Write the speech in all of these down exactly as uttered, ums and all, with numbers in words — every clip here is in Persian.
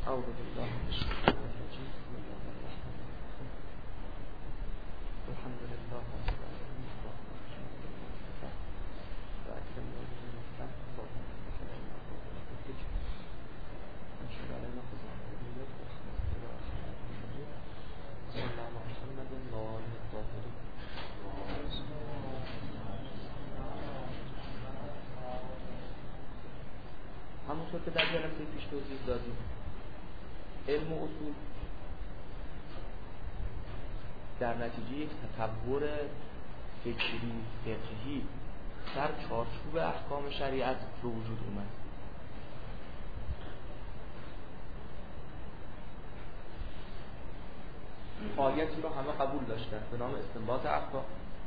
أعوذ بالله من الشيطان الرجيم. بسم الله الرحمن الرحيم. الحمد لله رب العالمين وأكرم به نفسه اللهم صل على محمد وانشر علينا خزائن النبوة واخلص إلى آخر النبوة وصلى الله على محمد وآله الطاهرين. همونطور که در جلسه پیش توضیح دادیم، علم و اصول در نتیجه یک تطور فکری فقهی در چارچوب احکام شریعت به وجود اومد. آیاتی رو همه قبول داشتن به نام استنباط احکام،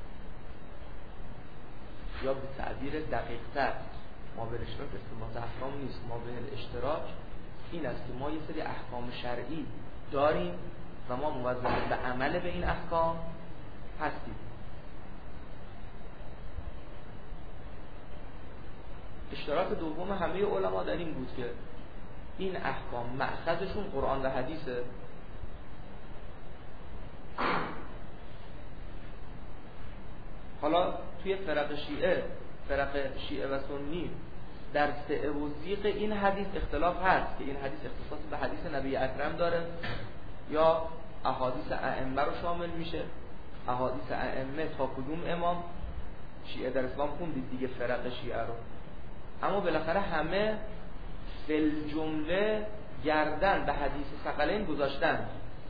یا به تعبیر دقیق‌تر ما به اشتراک استنباط احکام نیست، ما به اشتراک این است که ما یه سری احکام شرعی داریم و ما موظف به عمل به این احکام هستیم. اشتراک دوم همه علما در این بود که این احکام مأخذشون قرآن و حدیثه. حالا توی فرق شیعه فرق شیعه و سنی در سعه و ضیق این حدیث اختلاف هست که این حدیث اختصاص به حدیث نبی اکرم داره یا احادیث ائمه رو شامل میشه. احادیث ائمه تا کدوم امام؟ شیعه در اسلام خوندید دیگه فرق شیعه رو. اما بالاخره همه فل جمله گردن به حدیث ثقلین گذاشتن،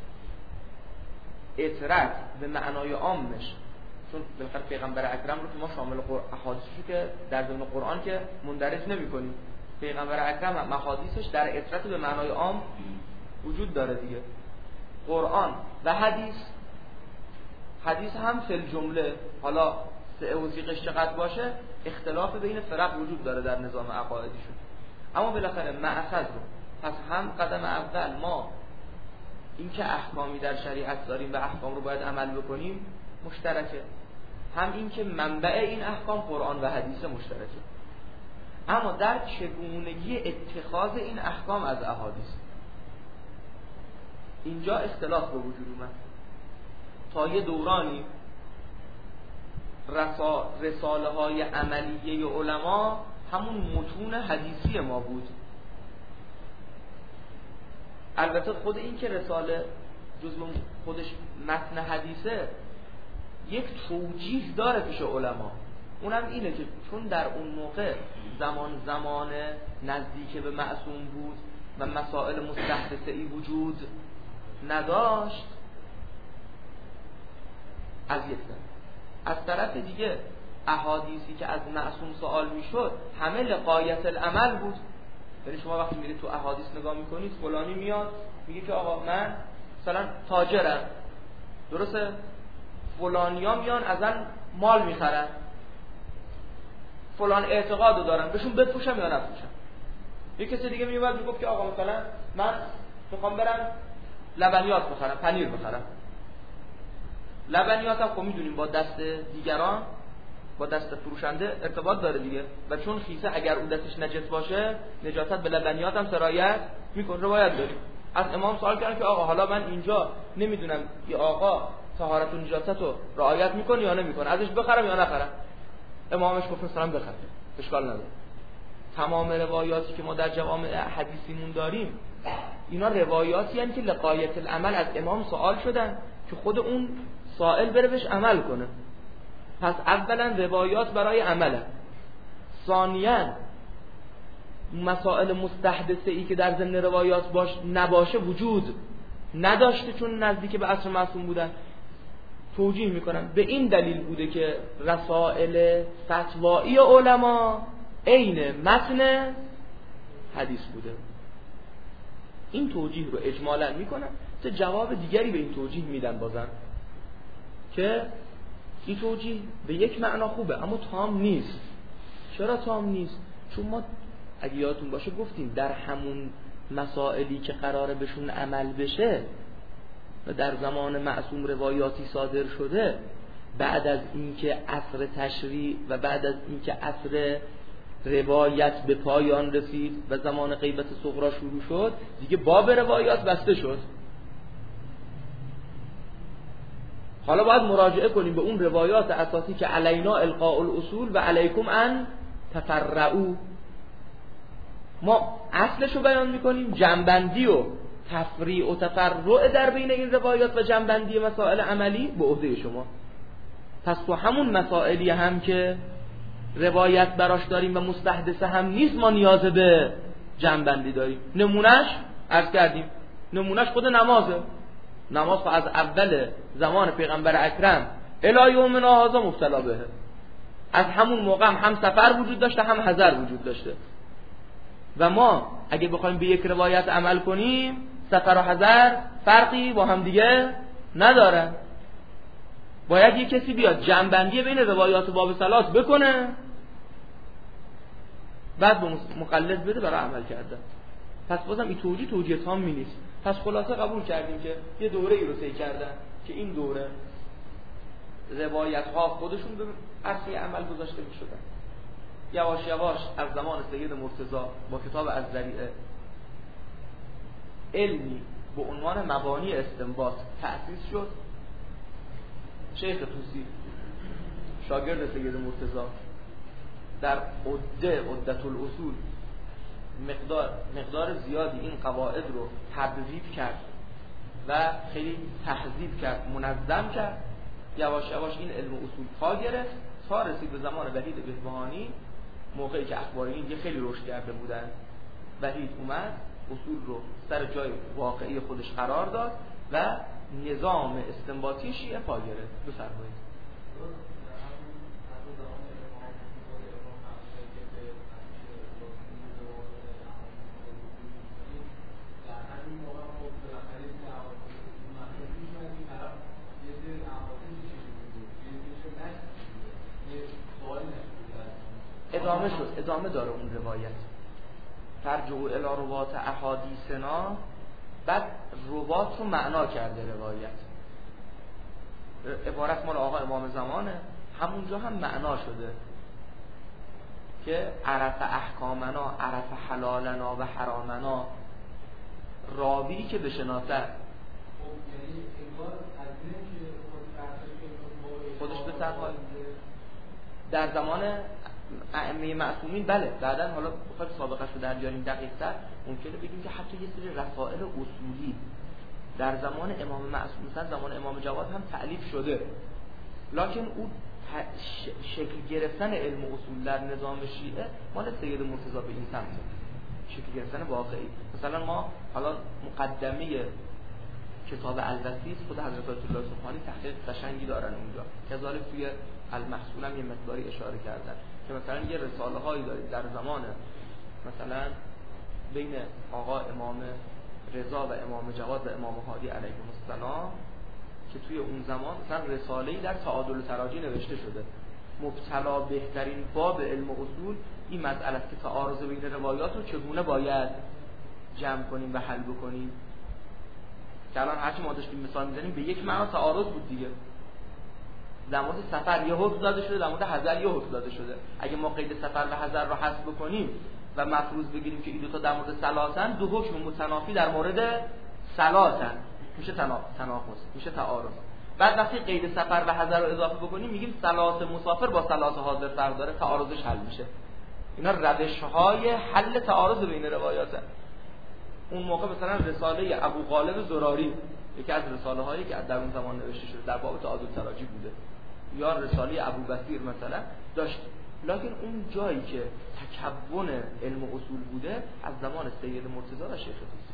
اطرت به معنای عامش، چون بالاخره پیغمبر اکرم رو که ما شامل احادیثشو که در ضمن قرآن که مندرج نمی‌کنیم، پیغمبر اکرم احادیثش در اطرت به معنای عام وجود داره دیگه. قرآن و حدیث، حدیث هم فی الجمله، حالا سعه و ضیقش چقدر باشه اختلاف بین فرق وجود داره در نظام عقایدیشون، اما بالاخره مأخذ رو. پس هم قدم اول ما این که احکامی در شریعت داریم و احکام رو باید عمل بکنیم مشترکه، هم این که منبع این احکام قرآن و حدیث مشترکه. اما در چگونگی اتخاذ این احکام از احادیث اینجا اختلاف به وجود اومد. تا یه دورانی رسا رساله های عملیه علما همون متون حدیثی ما بود. البته خود این که رساله جزو خودش متن حدیثه یک توجیه داره پیش علما، اونم اینه که چون در اون موقع زمان زمان نزدیک به معصوم بود و مسائل مستحدثه‌ای وجود نداشت از یک طرف، از طرف دیگه احادیثی که از معصوم سوال میشد همه لغایت العمل بود. یعنی شما وقتی میرید تو احادیث نگاه میکنید فلانی میاد میگه که آقا من مثلا تاجرم، درسته؟ فلانیا میان ازن مال میخرن، فلان اعتقادو دارن، بهشون بفروشم یا نفروشم. یک کسی دیگه میومد میگفت که آقا مثلا من میخوام برم لبنیات بخرم، پنیر بخرم. لبنیات هم خب میدونیم با دست دیگران، با دست فروشنده ارتباط داره دیگه، و چون خیسه اگر اون دستش نجس باشه نجاست به لبنیات هم سرایت میکنه. روایت داریم از امام سوال کردن که آقا حالا من اینجا نمیدونم که آقا طهارت و نجاست رو رعایت میکنه یا نمیکنه، ازش بخرم یا نخرم؟ امامش گفت مثلا بخره، اشکال نداره. تمام روایاتی که ما در جوامع حدیثیمون داریم اینا روایاتی هستند که لغایت العمل از امام سوال شدن که خود اون سائل بره بهش عمل کنه. پس اولا روایات برای عمله، ثانیاً مسائل مستحدثه ای که در ضمن روایات باش نباشه وجود نداشته، چون نزدیک به عصر معصوم بودن. توجیه میکنن به این دلیل بوده که رسائل فتوایی علما عین متن حدیث بوده. این توجیه رو اجمالا میکنن، چه جواب دیگری به این توجیه میدن بازن که این توجیه به یک معنا خوبه اما تام نیست. چرا تام نیست؟ چون ما اگه یادتون باشه گفتیم در همون مسائلی که قراره بهشون عمل بشه و در زمان معصوم روایاتی صادر شده، بعد از اینکه عصر تشریع و بعد از اینکه عصر روایت به پایان رسید و زمان غیبت صغرا شروع شد، دیگه باب روایات بسته شد. حالا باید مراجعه کنیم به اون روایات اساسی که علینا القاء الاصول و علیکم ان تفرعوا. ما اصلشو بیان میکنیم، جنبندی و تفریع و تفرع در بین این روایات و جنبندی مسائل عملی به عهده شما. پس تو همون مسائلی هم که روایت براش داریم و مستحدثه هم نیست، ما نیاز به جنبندی داریم. نمونهش عرض کردیم، نمونهش خود نمازه. نماز خب از اول زمان پیغمبر اکرم الی یومنا هذا مبتلا بهه. از همون موقع هم, هم سفر وجود داشته هم حضر وجود داشته و ما اگه بخوایم به یک روایت عمل کنیم، سفر و حضر فرقی با هم دیگه ندارن. باید یک کسی بیاد جمع‌بندی بین روایات باب صلات بکنه، بعد به مقلد بده برای عمل کردن. پس بازم این توجیه توجیه تامی نیست. پس خلاصه قبول کردیم که یه دوره ای رو طی کردن که این دوره روایت ها خودشون به عرصه عمل گذاشته می شدن. یواش یواش از زمان سید مرتضی با کتاب الذریعه علمی به عنوان مبانی استنباط تأسیس شد. شیخ طوسی شاگرد سید مرتضی در عده عدت الاصول مقدار مقدار زیادی این قواعد رو تبذیب کرد و خیلی تهذیب کرد، منظم کرد. یواش یواش این علم اصول پا گرفت تا رسید به زمان وحید بهبهانی، موقعی که اخبارین دیگه خیلی رشد کرده بودن. وحید اومد اصول رو سر جای واقعی خودش قرار داد و نظام استنباطی شیعه پا گرفت. بفرمایید. ادامه شد، ادامه داره اون روایت. ترجعوا الی روات احادیثنا، بعد روات رو معنا کرده روایت. عبارت مال آقا امام زمانه، همونجا هم معنا شده که عرف احکامنا، عرف حلالنا و حرامنا، راوی که بشناسه خودش به تقوی در زمان ائمه معصومین. بله بعداً حالا بخوایم سابقش رو در بیاریم دقیق‌تر، ممکنه بگیم که حتی یه سری رسائل اصولی در زمان امام معصوم، مثلا زمان امام جواد هم تألیف شده، لکن اون شکل گرفتن علم اصول در نظام شیعه مال سید مرتضی به این سمت، شکل گرفتن واقعی. مثلا ما حالا مقدمه کتاب الوسیط خود حضرت آیت الله سبحانی تحقیق قشنگی دارن اونجا، کذالک توی المحصول هم یه مقداری اشاره کردن که مثلا یه رساله هایی دارید در زمان مثلا بین آقا امام رضا و امام جواد و امام هادی علیهم السلام که توی اون زمان مثلا رساله‌ای در تعادل و تراجی نوشته شده. مبتلا بهترین باب علم اصول این مسئله است که تعارض بین روایات رو چگونه باید جمع کنیم و حل بکنیم. که الان هرچی ما داشتیم مثال میزنیم به یک معنا تعارض بود دیگه. در مورد سفر یه حکم داده شده، در مورد حضر یه حکم داده شده. اگه ما قید سفر و حضر رو حذف بکنیم و مفروض بگیریم که این دو تا در مورد صلاتن، دو حکم متنافی در مورد صلاتن، میشه تناقض، میشه تعارض. بعد وقتی قید سفر و حضر رو اضافه بکنیم میگیم صلات مسافر با صلات حاضر فرق داره، تعارضش حل میشه. اینا روش‌های حل تعارض بین روایاته. اون موقع مثلا رساله ابو غالب زراری یکی از رساله هایی که در اون زمان نوشته شده در باب تعادل تراجی بوده، یا رساله ابو بصیر مثلا داشت، لکن اون جایی که تکون علم اصول بوده از زمان سید مرتضی و شیخ طوسی.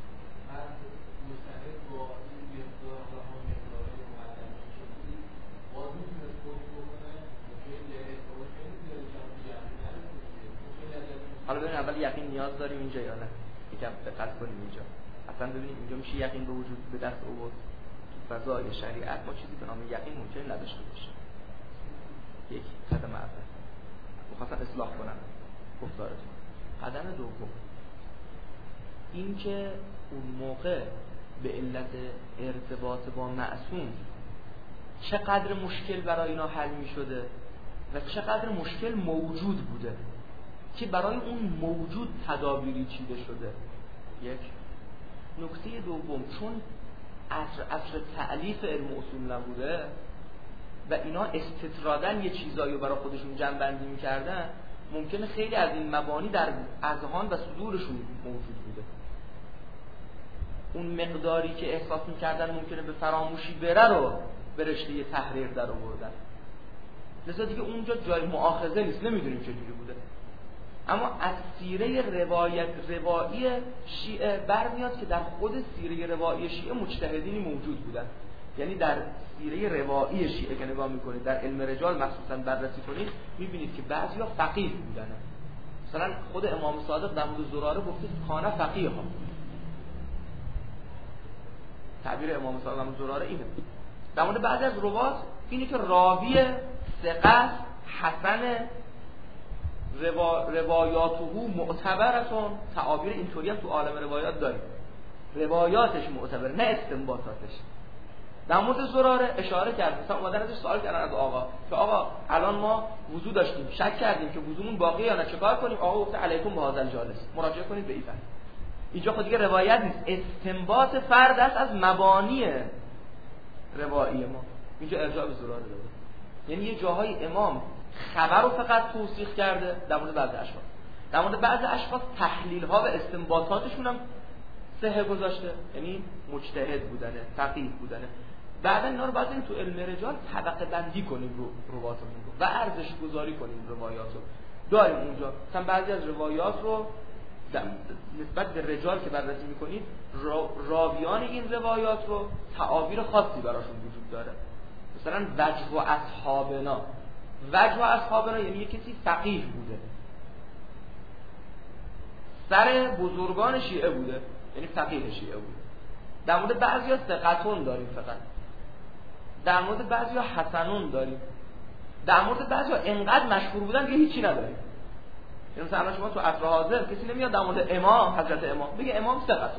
حالا ببینیم اول یقین نیاز داریم اینجا یا نه، یکم دقت کنیم اینجا. اصلا ببینیم اینجا میشه یقین به وجود به دست آورد. تو فضای شریعت ما چیزی به نام یقین ممکن نداشته باشه. یک قدم اول می‌خواستم اصلاح کنم گفتارتون. قدم دوم این که اون موقع به علت ارتباط با معصوم چقدر مشکل برای اینا حل می‌شده و چقدر مشکل موجود بوده. که برای اون موجود تدابیری چیده شده. یک نکته دوم، چون عصر عصر تألیف علم اصول نبوده و اینا استطرادن یه چیزایی رو برای خودشون جمع‌بندی می‌کردن، ممکنه خیلی از این مبانی در اذهان و صدورشون موجود بوده. اون مقداری که احساس می‌کردن ممکنه به فراموشی بره رو به رشته تحریر در آوردن. لذا دیگه اونجا جای مؤاخذه نیست، نمیدونیم چجوری بوده. اما از سیره روایت روایی شیعه برمیاد که در خود سیره روایی شیعه مجتهدینی موجود بودن. یعنی در سیره روایی شیعه که نگاه میکنید، در علم رجال مخصوصا بررسی کنید، میبینید که بعضیا فقیه بودن. مثلا خود امام صادق در مورد زراره گفته کانه فقیه ها. تعبیر امام صادق در مورد زراره اینه. در مورد بعضی از روات اینه که راوی ثقه حسن روا... روایاته معتبرتون. تعابیر اینطوری هم تو عالم روایات داریم، روایاتش معتبر نه استنباطاتش. در مورد زراره اشاره کرد، مثلا اومدن ازش سوال کردن از آقا که آقا الان ما وضو داشتیم، شک کردیم که وضومون باقیه یا نه، چیکار کنیم؟ آقا گفته علیکم بهذا الجالس، مراجعه کنید به این فن. اینجا خود دیگه روایت نیست، استنباط فرد است از مبانی روایی ما. اینجا ارجاع به زراره داده. یعنی یه جاهای امام خبر رو فقط توصیح کرده در مورد بعضی اشخاص، در مورد بعضی اشخاص تحلیل ها و استنباطاتشون هم صحه گذاشته، یعنی مجتهد بودنه، فقیه بودنه. بعدا اینا رو بعدن تو علم رجال طبقه بندی کنیم رو روایاتمون رو و ارزش گذاری کنیم روایات رو. داریم اونجا مثلا بعضی از روایات رو نسبت به رجال که بررسی میکنید، را... راویان این روایات رو تعابیر خاصی براشون وجود داره. مثلا وجه و اصحابنا، وجه و اصحابنا یعنی یک کسی فقیه بوده، سر بزرگان شیعه بوده، یعنی فقیه شیعه بوده. در مورد بعضیا ثقتون داریم فقط، در مورد بعضیا حسنون داریم، در مورد بعضیا انقدر مشهور بودن که هیچی نداریم. یعنی مثلا شما تو عصر حاضر کسی نمیاد در مورد امام حضرت امام بگه امام ثقتون،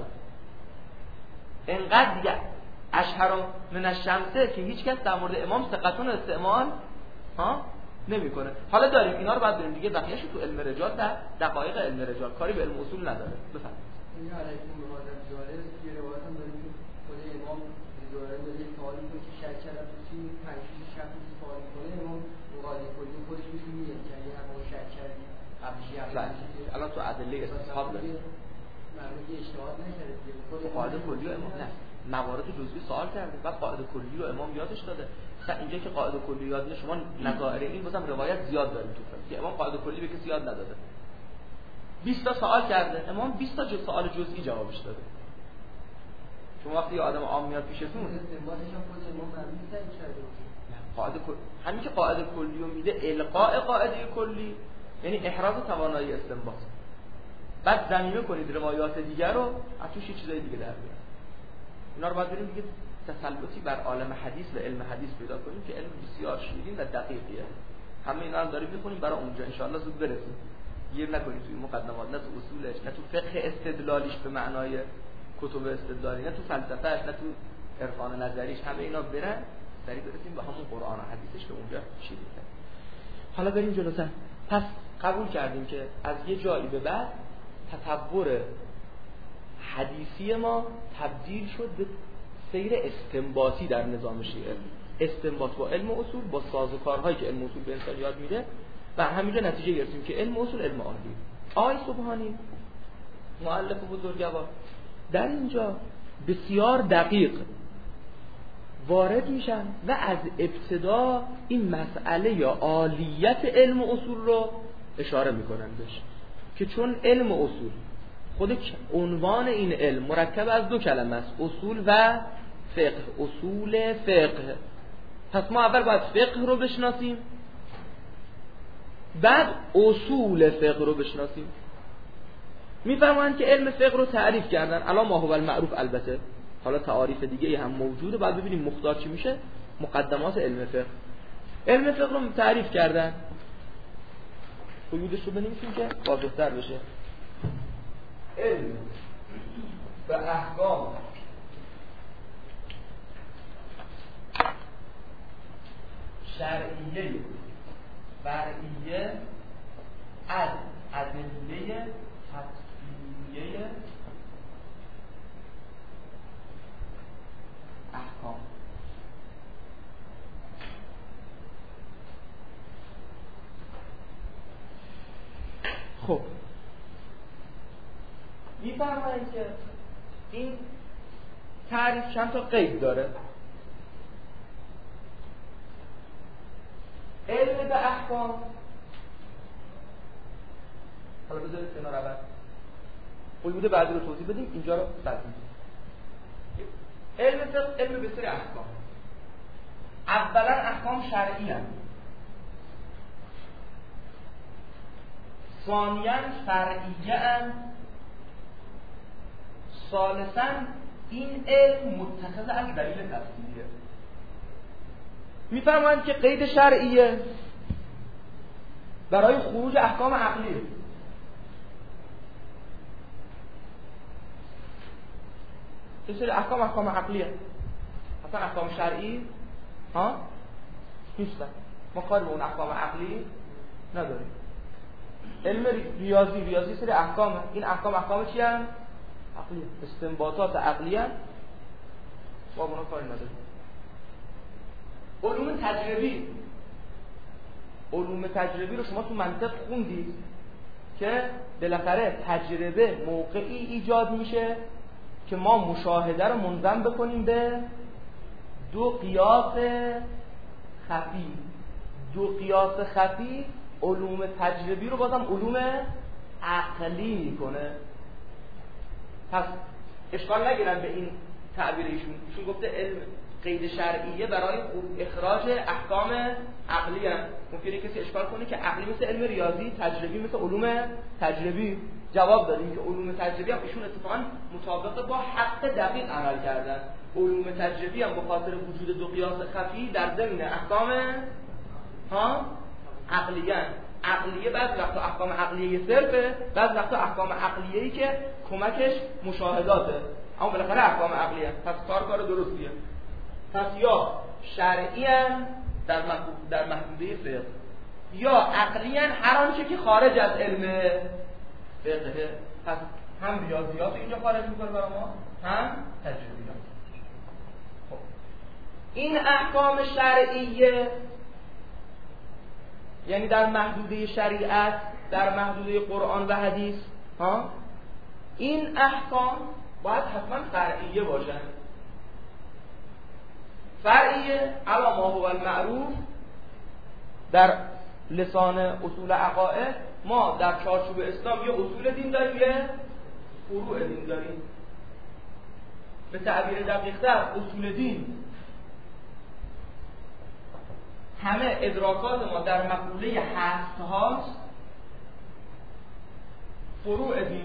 انقدر دیگه اشهر من الشمسه که هیچ کس در مورد امام ثقتون استعمال ها نمیکنه. حالا داریم اینا رو بعد بریم دیگه، بقیه‌اش تو علم رجال در دقایق علم رجال، کاری به علم اصول نداره. بفرمایید. این علیکم به حاضر جالس یه روایت هم داریم که خود امام زوره داره یک سوالی می‌کنه که شک کرده تو چی پنج شش شب سوال می‌کنه، امام مقاله کلی خودش میگه میگه یعنی هر موقع شک کردی قبلش یه الان تو ادله استصحاب داریم، معلومه که اجتهاد نکرده دیگه. خود قاعده کلی امام نه موارد جزئی سوال کرده، بعد قاعده کلی رو امام یادش داده. مثلا اینجا که قاعده کلی یاد نه، شما نظائر این بازم روایت زیاد داریم تو فقه. امام قاعده کلی به کسی یاد نداده. بیست تا سوال کرده، امام بیست تا جو سوال جزئی جوابش داده. شما وقتی یه آدم عام میاد پیشتون استنباطش هم خود امام معلومه تعیین کرده. قاعده کلی همین که قاعده کلی رو میده، القاء قاعده کلی یعنی احراز توانایی استنباط. بعد زمینه کنید روایات دیگر رو، از توش چیزای دیگه در بیارید. اینا رو بعد بریم دیگه تسلطی بر عالم حدیث و علم حدیث پیدا کنیم که علم بسیار شیرین و دقیقیه. همه اینا رو داریم می‌خونیم برای اونجا ان شاءالله زود برسیم. گیر نکنید توی مقدمات، نه تو اصولش، نه تو فقه استدلالیش به معنای کتب استدلالی، نه تو فلسفه‌اش، نه تو عرفان نظریش. همه اینا برن سریع برسیم به همون قرآن و حدیثش که اونجا شیرین. حالا بریم جلوتر. پس قبول کردیم که از یه جایی به بعد تطور حدیثی ما تبدیل شد به سیر استنباطی در نظام شیعه. استنباط با علم اصول، با سازوکارهایی که علم اصول به انسان یاد میده و همینجا نتیجه گرفتیم که علم اصول علم عالی. آقای سبحانی مؤلف بزرگوار در اینجا بسیار دقیق وارد میشن و از ابتدا این مسئله یا عالیت علم اصول رو اشاره میکنن بهش که چون علم اصول خود عنوان این علم مرکب از دو کلمه است، اصول و فقه. اصول فقه، پس ما اول باید فقه رو بشناسیم، بعد اصول فقه رو بشناسیم. میفرمایند که علم فقه رو تعریف کردن، الان ما هو المعروف، البته حالا تعاریف دیگه هم موجوده، بعد ببینیم مختار چی میشه. مقدمات علم فقه، علم فقه رو تعریف کردن، قیودش رو بنویسیم که واضح‌تر بشه. علم و احکام شرعیه فرعیه از ادله خب میفرمایید که این تعریف چند تا قید داره. علم به احکام، حالا بذارید کنار اول علوم بعدی رو توضیح بدیم، اینجا رو بعد میگیم. علم فقه علم به سری احکام. اولا احکام شرعی هستند، ثانیاً فرعیه اند، ثالثاً این علم متخذ از دلیل تفصیلیه. میفرمایند که قید شرعیه برای خروج احکام عقلیه. یه سری احکام احکام عقلیه، اصلا احکام شرعی ها نیستن، ما کاری به اون احکام عقلی نداریم. علم ریاضی ریاضی سری احکامه، این احکام احکام چی هستن؟ عقلیه، استنباطات عقلیه، ما با اونا کاری نداریم. علوم تجربی، علوم تجربی رو شما تو منطق خوندید که بالاخره تجربه موقعی ایجاد میشه که ما مشاهده رو منظم بکنیم به دو قیاس خفی. دو قیاس خفی علوم تجربی رو بازم علوم عقلی میکنه. پس اشکال نگیرن به این تعبیر ایشون. ایشون گفته علم قید شرعیه برای اخراج احکام عقلی هم. ممکنه کسی اشکال کنه که عقلی مثل علم ریاضی، تجربی مثل علوم تجربی. جواب دادیم که علوم تجربی هم ایشون اتفاقا مطابق با حق دقیق عمل کردن. علوم تجربی هم به خاطر وجود دو قیاس خفی در ضمن احکام ها عقلیه. عقلیه بعضی وقتا احکام عقلیه صرفه، بعضی وقتا احکام عقلیه‌ای که کمکش مشاهداته، اما بالاخره احکام عقلیه. پس کار کار درستیه. پس یا شرعی در در محدوده فقه، یا عقلی هر آنچه که خارج از علم فقه. پس هم ریاضیات اینجا خارج میکنه برای ما، هم تجربیات. خب این احکام شرعیه یعنی در محدوده شریعت، در محدوده قرآن و حدیث ها، این احکام باید حتما فرعیه باشن. فرعیه علی ما هو المعروف در لسان اصول عقاید. ما در چارچوب اسلام یه اصول دین داریم، یه فروع دین داریم. به تعبیر دقیق‌تر اصول دین همه ادراکات ما در مقوله هست هاست. فروع دین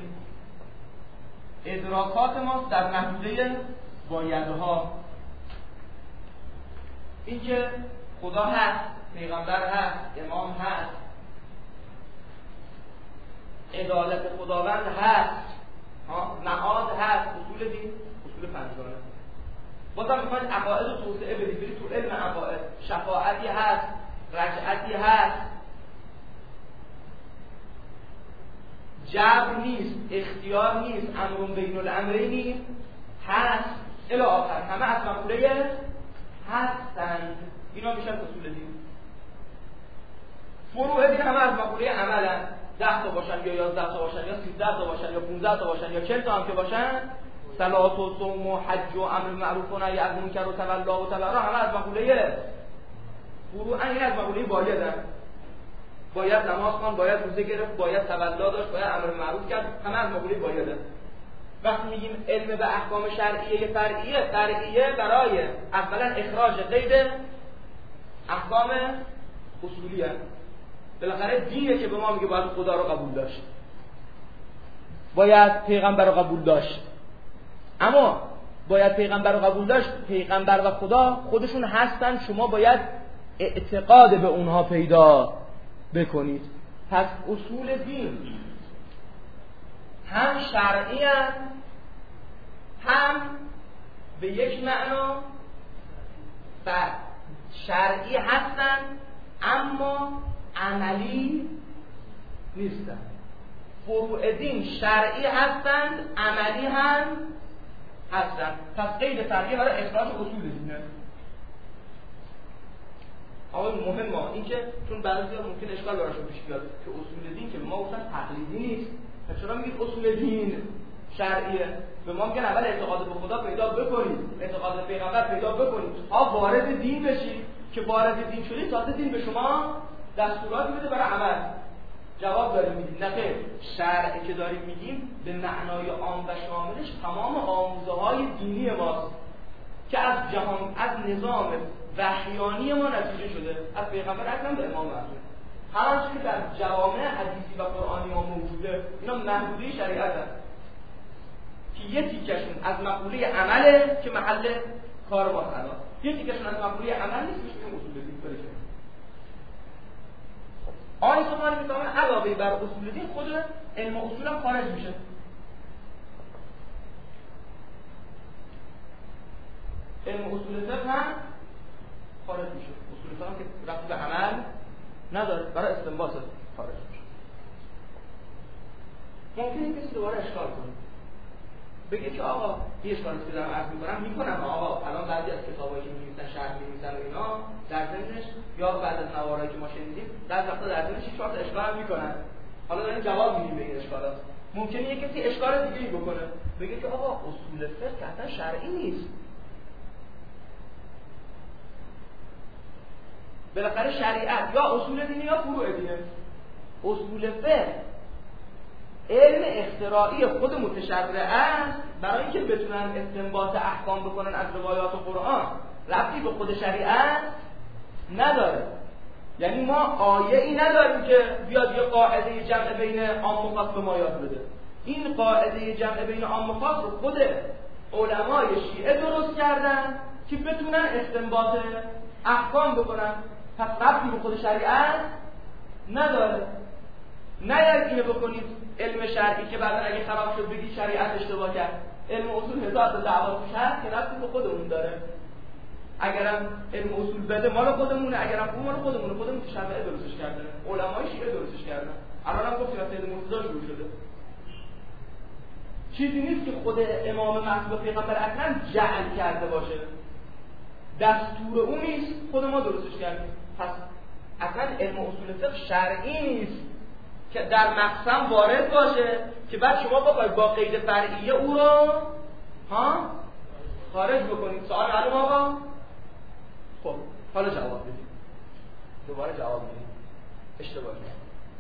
ادراکات ما در محدوده بایدها. این که خدا هست، پیغمبر هست، امام هست، عدالت خداوند هست، معاد هست، اصول دین، اصول پنجگانه. بازم میخواید عقاید رو توسعه بدید، برید تو علم عقاید. شفاعتی هست، رجعتی هست، جبر نیست، اختیار نیست، امر بین الامرین هست، الی آخر. همه از مقوله هستند. اینا میشن اصول دین. فروع دین همه از مقوله عملن. ده تا باشن یا یازده تا باشن یا سیزده تا باشن یا پونزده تا باشن یا چهل تا هم که باشن، صلات و صوم و حج و امر معروف و نهی از منکر و تولا و تبرع همه از مقوله فروع. این از مقوله بایدن. باید نماز خوان، باید روزه گرفت، باید تولا داشت، باید امر معروف کرد. همه از مقوله بایدن. وقتی میگیم علم به احکام شرعیه فرعیه، فرعیه برای اولا اخراج قید احکام اصولیه. بالاخره دینه که به ما میگه باید خدا رو قبول داشت، باید پیغمبر رو قبول داشت. اما باید پیغمبر رو قبول داشت، پیغمبر و خدا خودشون هستن، شما باید اعتقاد به اونها پیدا بکنید. پس اصول دین هم شرعی هست، هم به یک معنا شرعی هستن اما عملی نیستن. فروع دین شرعی هستند، عملی هم هستند. پس قید فرعی برای اخراج اصول دینه. اما مهم ما این که چون بعضیا ممکن اشکال براشون پیش بیاد که اصول دین که به ما گفتن تقلیدی نیست، چرا میگید اصول دین شرعیه؟ به ما میگن اول اعتقاد به خدا پیدا بکنید، اعتقاد به پیغمبر پیدا بکنید تا وارد دین بشید، که وارد دین شدید تازه دین به شما دستورات میده برای عمل. جواب داریم میدیم نه خیر، شرعی که داریم میگیم به معنای عام و شاملش تمام آموزه‌های دینی ماست که از جهان، از نظام وحیانی ما نتیجه شده، از پیغمبر اکرم به امام معصوم. هر چیزی که در جوامع حدیثی و قرآنی ما موجوده اینا محدوده شریعت هست که یه تیکشون از مقوله عمله که محل کار ماست الان، یه تیکشون از مقوله عمل نیست میشه اصول دین بشه. آقای سبحانی میتونه علاوه بر اصول دین خود علم اصول هم خارج میشه. علم اصول فقه هم خارج میشه. اصول فقه هم که ربط به عمل نداره، برای استنباط خارج میشه. ممکنه کسی دوباره اشکال کنه بگه که آقا یه اشکالی که دارم عرض میکنم میکنم آقا الان بعضی از کتابایی که می‌نویسن شرح می‌نویسن و اینا در ضمنش یا بعد از نوارایی که ما شنیدیم در وقتا در ضمنش چهار تا اشکال میکنن. حالا داریم جواب میدیم به این اشکالات. ممکنه یه کسی اشکال دیگه‌ای بکنه بگه که آقا اصول فقه اصلا شرعی نیست. بالاخره شریعت یا اصول دینی یا فروع دینه. اصول فقه علم اختراعی خود متشرع است برای اینکه بتونن استنباط احکام بکنن از روایات و قرآن، ربطی به خود شریعت نداره. یعنی ما آیه ای نداریم که بیاد یه قاعده جمع بین عام و خاص به ما یاد بده. این قاعده جمع بین عام و خاص رو خود علمای شیعه درست کردن که بتونن استنباط احکام بکنن، پس ربطی به خود شریعت نداره. نه اینو بکنید علم شرعی که بعدا اگه خراب شد بگید شریعت اشتباه کرد. علم اصول هزار تا دعوا توش هست که ربطی به خودمون داره. اگرم علم اصول بده مال خودمونه، اگرم اون مال خودمونه، خودمون متشرع درستش کردن، علمای شیعه درستش کردن. الانم گفتیم از سید مرتضی شروع شده. چیزی نیست که خود امام معصوم پیغمبر اکرم جعل کرده باشه، دستور اون نیست، خود ما درستش کردیم. پس اصلا علم اصول فقه شرعی نیست که در مقسم وارد باشه که بعد شما بخواید با قید فرعیه او رو ها خارج بکنید. سوال معلوم آقا؟ خب حالا جواب بدید، دوباره جواب بدید. اشتباه کردیم.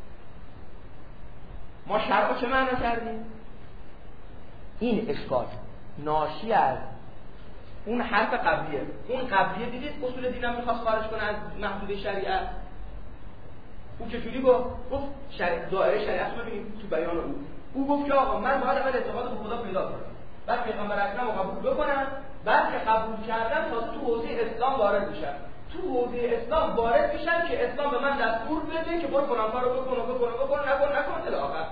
ما شرع چه معنا کردیم؟ این اشکال ناشی از اون حرف قبلیه. اون قبلیه دیدید اصول دین هم میخواست خارج کنه از محدوده شریعت. او چجوری گفت؟ گفت شریعت دایره شریعت رو ببینیم تو بیان او. او گفت که آقا من باید اول اعتقاد به خدا پیدا کنم، بعد پیغمبر اکرم رو قبول بکنم، بعد که قبول کردم تازه تو حوزه اسلام وارد بشم. تو حوزه اسلام وارد میشم که اسلام به من دستور بده که برو فلان کارو بکن و بکن و بکن نکن نکن الی آخر.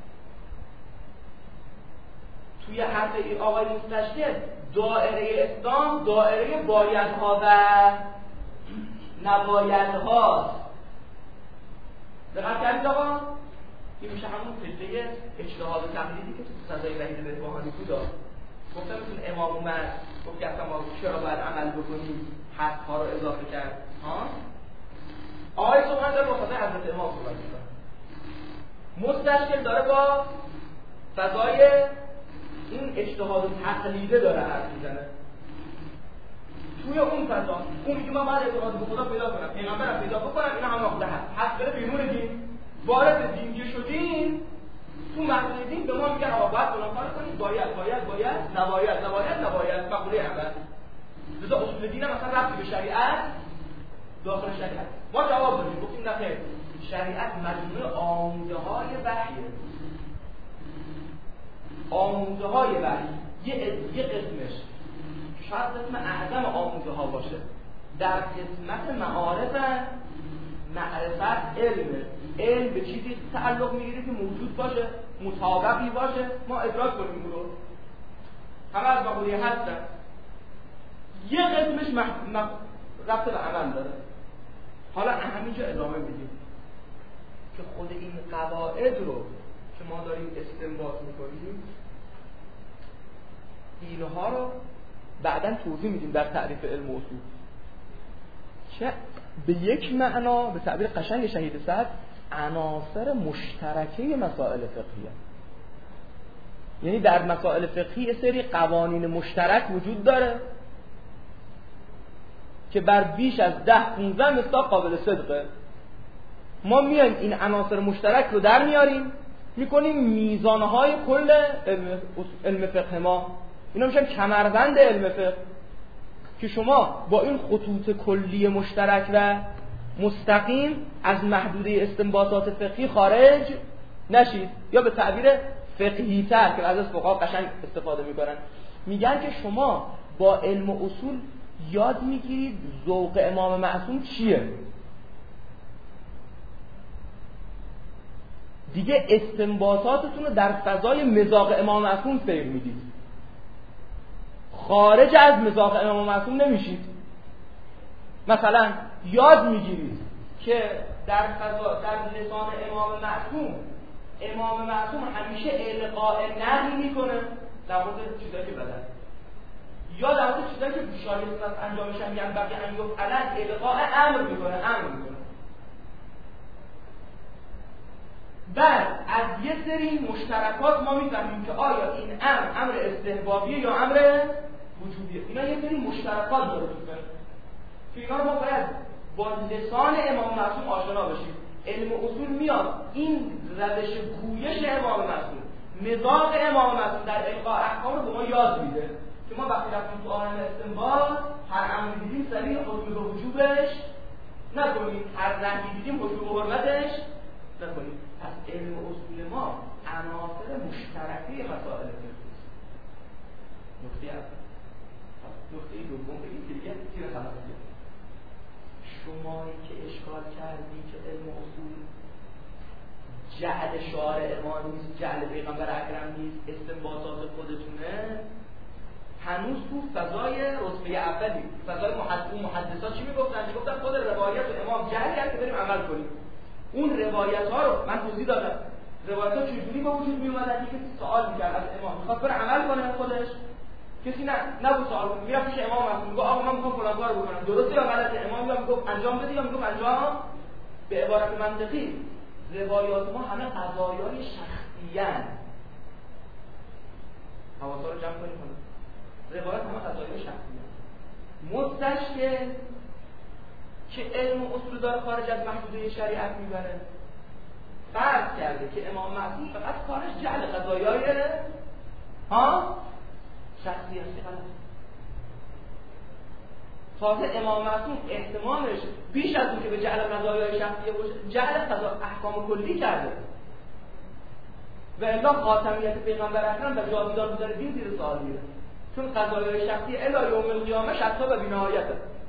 توی حرف آقای مستشکل دایره اسلام دایره بایدها و نبایدهاست. دقت کردید آقا؟ این میشه همون فکره اجتهاد و تقلیدی که تو سزای وحید بهبهانی بود. گفتم مثل امام اومد گفت که اصلا ما چرا باید عمل بکنیم، حدها رو اضافه کرد. ها؟ آقای سبحان داره با خاطر حضرت امام صحبت میکنه. مستشکل داره با فضای این اجتهاد و تقلیده داره حرف میزنه. توی اون فضا اون میگه من باید اعتقاد به خدا پیدا کنم، پیغمبرم پیدا بکنم، اینا هم ناخوده هست. حق داره بیرون دین. وارد دین که شدین تو معنی دین به ما میگن آقا باید فلان کار کنید، باید باید باید نباید نباید نباید مقوله عمل. لذا اصول دین هم مثلا ربطی به شریعت داخل شریعت. ما جواب دادیم گفتیم نه خیر، شریعت مجموعه آموزه های وحیه. آموزه های وحی یه یه قسمش شاید قسم اعظم آموزه ها باشه، در قسمت معارف معرفت علمه. علم به چیزی تعلق میگیره که موجود باشه، مطابقی باشه، ما ادراک کنیم اون رو. همه از مقوله هستن. یه قسمش مح... مح... ربط به عمل داره. حالا همینجا ادامه میدیم که خود این قواعد رو که ما داریم استنباط میکنیم اینها رو بعداً توضیح میدیم در تعریف علم اصول. چه به یک معنا به تعبیر قشنگ شهید صدر عناصر مشترکه مسائل فقهیه. یعنی در مسائل فقهی سری قوانین مشترک وجود داره که بر بیش از ده پانزده مصداق قابل صدقه. ما میایم این عناصر مشترک رو در میاریم، میکنیم میزانهای کل علم, علم فقه ما، اینا میشن کمربند علم فقه که شما با این خطوط کلی مشترک و مستقیم از محدوده استنباطات فقهی خارج نشید. یا به تعبیر فقهی تر که از فقها قشنگ استفاده میکنن، میگن که شما با علم و اصول یاد میگیرید ذوق امام معصوم چیه، دیگه استنباطاتتون رو در فضای مذاق امام معصوم سیر میدید، خارج از مذاق امام معصوم نمیشید. مثلا یاد میگیرید که در فضا در لسان امام معصوم امام معصوم همیشه القاء نهی میکنه در مورد چیزایی که بدن، یا در مورد چیزایی که شایسته است انجامش هم میگن بقیه ان یفعلن القاء امر میکنه امر میکنه. بعد از یه سری مشترکات ما میفهمیم که آیا این امر امر استحبابیه یا امر وجوبیه. اینا یه سری مشترکات داره تو فقه که اینا ما باید با لسان امام معصوم آشنا بشیم. علم اصول میاد این روش گویش امام معصوم، مذاق امام معصوم در القاء احکام رو به ما یاد میده که ما وقتی رفتیم تو عالم استنباط هر امری دیدیم سریع حکم به وجوبش نکنیم، هر نهی دیدیم حکم به حرمتش نکنیم. پس علم اصول ما عناصر مشترکه مسائل فقهی است. نکته اول. نکته دوم بگیم که دیگه تیر خلاصیه. شمایی که اشکال کردی که علم اصول جعل شارع ما نیست، جعل پیغمبر اکرم نیست، استنباطات خودتونه، هنوز تو فضای رتبه اولی، فضای محدث محدثات چی میگفتن؟ میگفتن خود روایت امام جعل کرد که بریم عمل کنیم. اون روایت ها رو من توضیح دادم. روایت ها چجوری به وجود می اومدن؟ کسی سوال میکرد از امام، میخواست بره عمل کنه خودش، کسی نه نبود سوال کنه، میرفت پیش امام مثلا میگه آقا من میخوام فلان کارو بکنم، درسته یا غلطه؟ امام میگه میگفت انجام بده یا میگفت انجام. به عبارت منطقی روایات ما همه قضایای شخصی ان. حواسا رو جمع کنید. روایات همه قضایای شخصی ان. مستشکل که علم و اصول داره خارج از محدوده شریعت میبره، فرض کرده که امام معصوم فقط کارش جعل قضایای ها شخصی هستی. غلط. تازه امام معصوم احتمالش بیش از اون که به جعل قضایای شخصی باشه، جعل قضا احکام کلی کرده و الا خاتمیت پیغمبر اکرم و جاویدان بودن دین زیر سوال میره، چون قضایای شخصی الی یوم القیامه شتا و بی‌نهایته.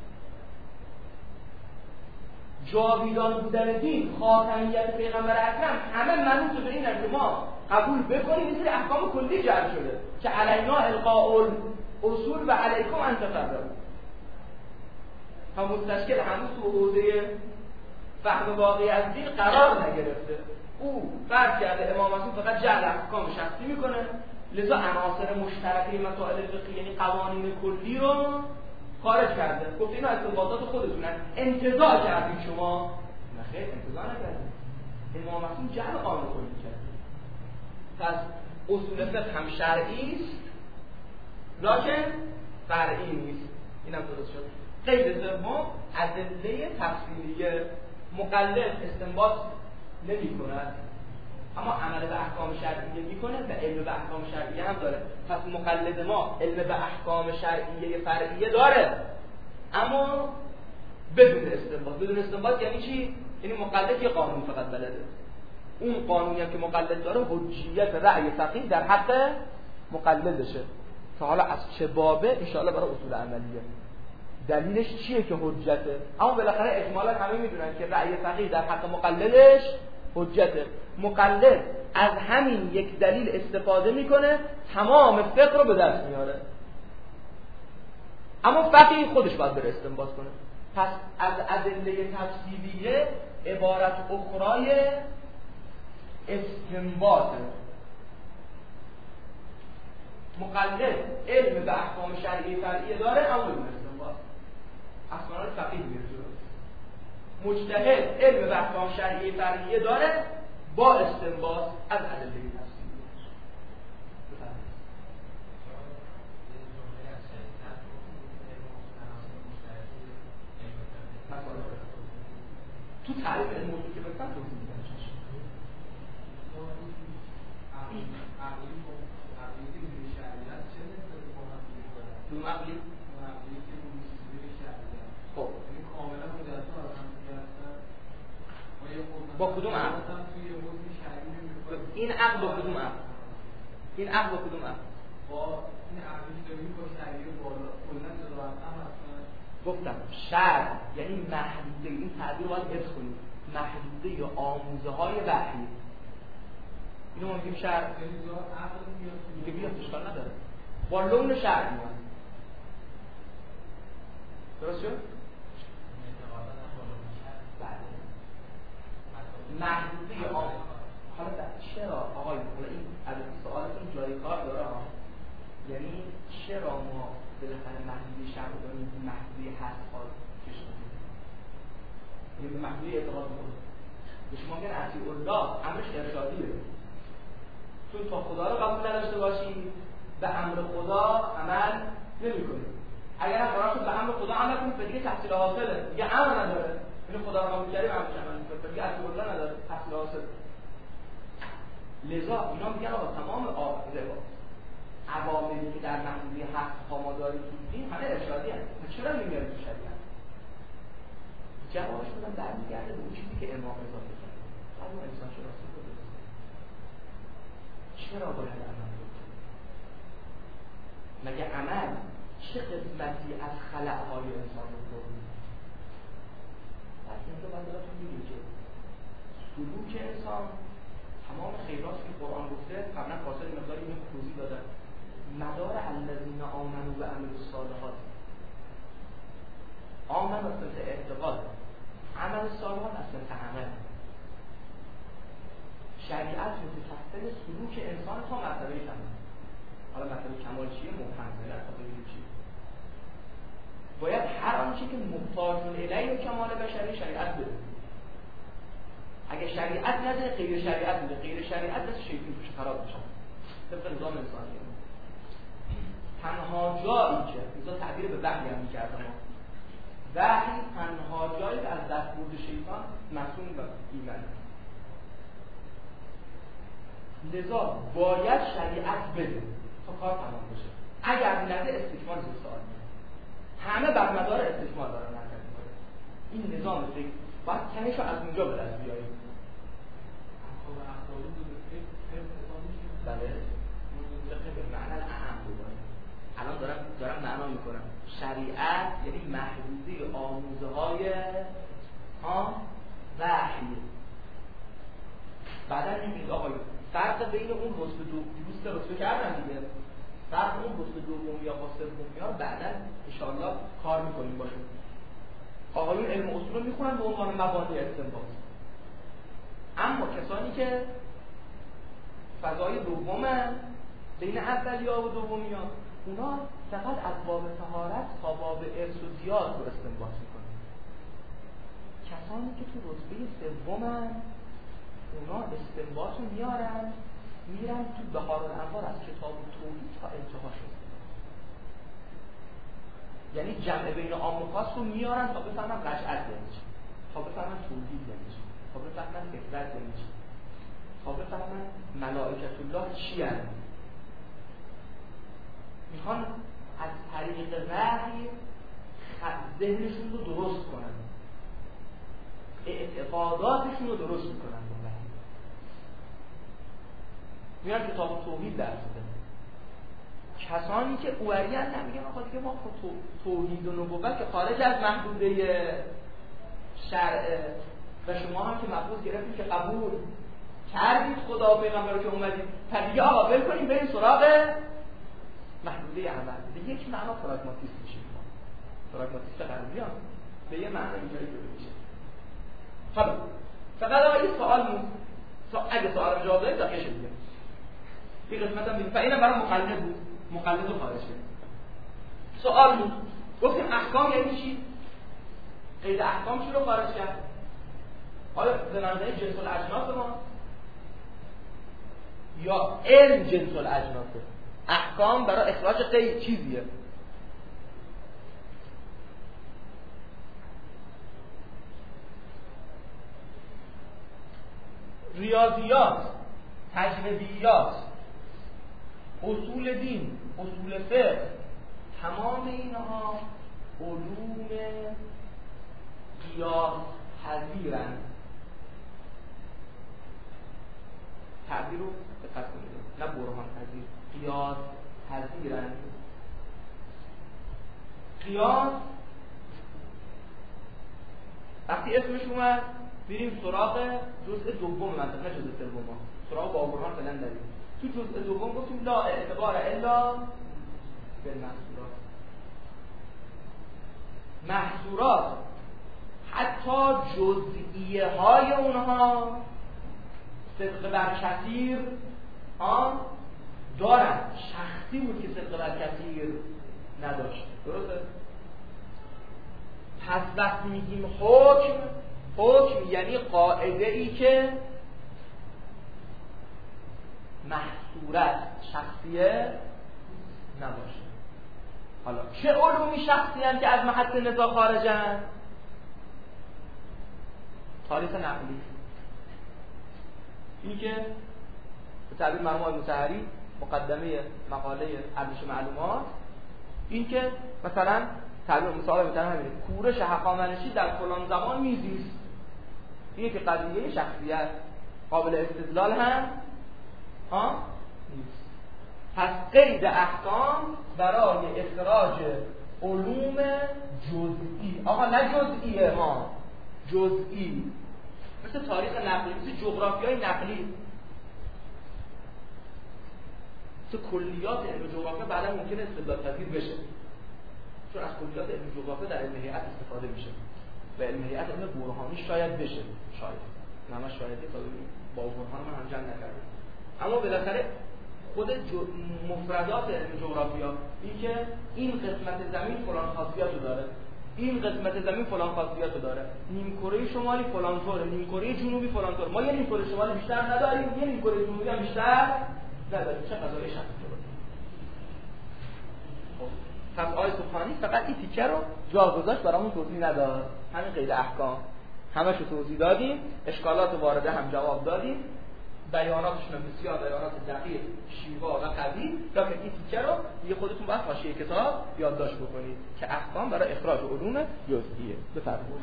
جاویدان بودن دین، خاتمیت پیغمبر اکرم همه منوط به اینه که ما قبول بکنیم این سری احکام کلی جعل شده که علینا القاء اصول و علیکم ان تفرقوا. هم مستشکل هنوز تو حوزه فهم واقعی از دین قرار نگرفته. او فرض کرده امام معصوم فقط جعل احکام شخصی میکنه، لذا عناصر مشترکه مسائل فقهی یعنی قوانین کلی رو خارج کرده. گفت اینا استنباطات خودتونن، انتزاع کردید شما. نه خیر، انتزاع نکردید. امام معصوم جعل قانون کلی کرد. پس اصول فقه هم شرعی است لکن فرعی نیست. اینم درست شد. قید سوم ادله تفصیلیه. مقلد استنباط نمی‌کند اما عمل به احکام شرعیه میکنه و علم به احکام شرعیه هم داره. پس مقلد ما علم به احکام شرعیه فرعیه داره اما بدون استنباط. بدون استنباط یعنی چی؟ یعنی مقلد یه قانون فقط بلده، اون قانونی هم که مقلد داره حجیت رأی فقیه در حق مقلدشه که حالا از چه بابه انشاءالله برای اصول عملیه دلیلش چیه که حجته. اما بالاخره اجمالا همه میدونن که رأی فقیه در حق مقلدش حجته. مقلد از همین یک دلیل استفاده میکنه تمام فقه رو به دست میاره، اما فقیه خودش باید بره استنباط کنه. پس از ادله تفصیلیه عبارت اخرای استنباطه. مقلد علم به احکام شرعی فرعی داره اما بدون استنباط اصلا فقیه میره جلو. مجتهد علم به احکام شرعی فرعیه داره با استنباط از ادله تفصیلی. تو تعریف این موضوع که بکنم تو میگم دوم عقلی خب با کدوم عقل؟ این عقل با کدوم عقل؟ این عقل با کدوم عقل؟ با این عقلی که داریم با شرعی بالا کلا راحت هم اصلا گفتم شرع یعنی محدوده، این تعبیر رو باید حفظ کنید، محدوده یا آموزه های وحی. اینو ما میگیم شرع. یعنی زیاد عقل میاد که بیاد اشکال نداره با لون شرع میاد. درست شد؟ بله محدوده یا آموزه. حالا چرا آقای حالا این از سوالتون جای کار داره ها، یعنی چرا ما بالاخره محدوده شرع رو داریم محدوده هست حال کش کنیم، یعنی به محدوده اعتقاد میکنیم. به شما میگن اطیع الله امرش ارشادیه، چون تا خدا رو قبول نداشته باشی به امر خدا عمل نمی‌کنی. اگر هم قرار شد به امر خدا عمل کنی دیگه تحصیل حاصله، دیگه امر نداره، اینو خدا رو قبول کردی امرش عمل می‌کنی، دیگه اطیع الله نداره، تحصیل حاصل. لذا اینا میگن آقا تمام عواملی که در محدوده حق ها ما داریم تو دین همه ارشادی هست. چرا نمیاریم تو شریعت؟ جوابش بودن برمیگرده به اون چیزی که امام اضافه کرد. اما انسان شناسی رو درست چرا باید عمل بکنیم؟ مگه عمل چه قسمتی از خلأهای انسان رو داریم؟ پس اینجا باید براتون میگیم که سلوک انسان تمام خیرات که قرآن گفته قبلا فاصله مقداری اینو توضیح دادن. مدار الذین آمنوا و عملوا الصالحات، آمن از سمت اعتقاد، عمل صالحات از سمت عمل. شریعت متکفل سلوک انسان تا مرتبه کمال. حالا مرتبه کمال چیه؟ مفهمه تا ببینیم چیه. باید هر آنچه که محتاجون الیه کمال بشری شریعت بده. اگه شریعت نده غیر شریعت میده، غیر شریعت مثل شیطان توش خراب میشه. طبق نظام انسانی تنها جایی که مثلا تعبیر به وحی هم می‌کردم، وحی تنها جایی که از دستورد شیطان معصوم و ایمن. لذا باید شریعت بده تا کار تمام بشه. اگر نده استکمال سوال همه بر مدار استکمال دارن حرکت می‌کنن. این نظام فکر باید کنیشو از اونجا به دست بیاریم. بله فقه به معنی اهم بود. الان دارم دارم معنا میکنم. شریعت یعنی محدوده آموزه های ها وحی. بعدا میگید آقا فرق بین اون رتبه دو دوست رتبه کردن دیگه، فرق اون رتبه دوم یا سوم یا بعدا ان شاء الله کار میکنیم باشه. آقایون علم اصول رو میخونن به عنوان مبانی استنباط، اما کسانی که فضای دومن بین اولیاء و دومیان اونا فقط از باب طهارت تا باب ارث و زیاد رو استنباط میکنن. کسانی که تو رتبه سومن اونا استنباط رو میارن میرن تو بهارالانوار از کتاب توحید تا انتها شد. یعنی جمع بین عام و خاص رو میارن تا بفهمن رجعت یعنی چی، تا بفهمن توحید یعنی چی، تا بفهمن فطرت یعنی چی، تا بفهمن ملائکت الله چی هستند. میخوان از طریق وحی ذهنشون رو درست کنن، اعتقاداتشون رو درست میکنن با وحی. میرن کتاب توحید درس میدن. کسانی که اوریان نمیگن آقا دیگه ما تو توحید و نبوت که خارج از محدوده شرع و شما هم که مفروض گرفتید که قبول کردید خدا و پیغمبر رو که اومدید تا دیگه آقا ول کنیم بریم سراغ محدوده عمل. به یک معنا پراگماتیست میشیم ما، پراگماتیست غربی هم به یه معنا اینجوری که میشه. حالا فقط آقا یه سوال مون اگه سوال جواب دارید داخلش میگم این قسمت هم بگیم فعلا برای مقلد بود، مقلد رو خارج کنیم. سوال بود گفتیم احکام یعنی چی؟ قید احکام چی رو خارج کرد؟ آیا زنانده جنس الاجناس ما یا علم جنس الاجناسه؟ احکام برای اخراج قید چیزیه. ریاضیات، تجربیات، اصول دین، اصول فقه، تمام اینها علوم قیاس پذیرند. تعبیر رو دقت کنید، نه برهان پذیر، قیاس پذیرند. قیاس وقتی اسمش اومد بریم سراغ جزء دوم منطق، نه جزء سوم. سراغ با برهان فعلا داریم. تو جزء دوم گفتیم لا اعتبار الا بالمحصورات. محصورات حتی جزئیه های اونها صدق بر کثیر ها دارن. شخصی بود که صدق بر کثیر نداشت. درسته؟ پس وقتی میگیم حکم، حکم یعنی قاعده ای که محصورت شخصیه نباشه. حالا چه علومی شخصی هم که از محط نزاع خارجن؟ تاریخ نقلی، این که به تعبیر مرحوم آقای مطهری مقدمه مقاله ارزش معلومات، این که مثلا تعبیر مثال بزنم همینه، کورش هخامنشی در فلان زمان میزیست. این که قضیه شخصیت قابل استدلال هم ها نیست. پس قید احکام برای اخراج علوم جزئی. آقا نه جزئیه ها، جزئی، مثل تاریخ نقلی، مثل جغرافیای نقلی، مثل کلیات علم جغرافیا بعدا ممکنه استدلال پذیر بشه، چون از کلیات علم جغرافیا در علم هیئت استفاده میشه و علم هیئت علم برهانی شاید بشه، شاید نه من شاید با برهان من هم جمع نکردم. اما بالاخره خود مفردات علم جغرافیا این که این قسمت زمین فلان خاصیتو داره، این قسمت زمین فلان خاصیتو داره، نیم کره شمالی فلان طوره، نیم کره جنوبی فلان طور. ما یه نیم کره شمالی بیشتر نداریم، یه نیم کره جنوبی هم بیشتر نداریم. چه قضایی شخصی شده. پس آقای سبحانی فقط این تیکه رو جا گذاشت، برامون توضیح نداد. همین قید احکام همشو توضیح دادیم، اشکالات وارده هم جواب دادیم، بیاناتشون بسیار بیانات دقیق، شیوا و قوی، لکن این تیکه رو دیگه خودتون باید حاشیه کتاب یادداشت بکنید که احکام برای اخراج علوم جزئیه. بفرمایید.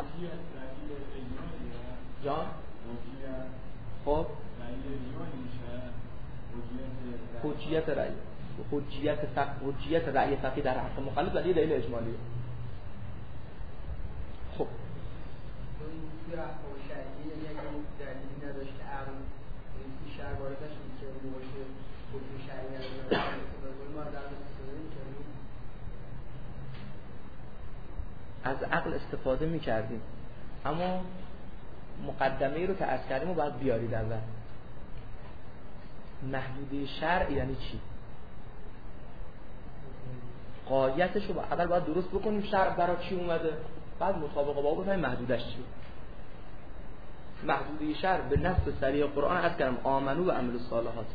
جان؟ خب حجیت رأی، حجیت فقه، حجیت رأی فقهی در حق مخالف ولی دلیل اجمالیه. خب توی احکام شرعی یعنی دلیلی نداشت که عقل این شرع واردش میشه باشه حکم شرعی نداره ما در استفاده می‌کنیم، از عقل استفاده می‌کردیم، اما مقدمه‌ای رو که عرض کردیم رو باید بیارید اول. محدوده شرع یعنی چی؟ غایتش رو اول باید درست بکنیم، شرع برای چی اومده، بعد مطابقه با بفهمیم محدودش چیه. محدوده شرع به نص صریح قرآن عرض کردم آمنو و عملوا الصالحات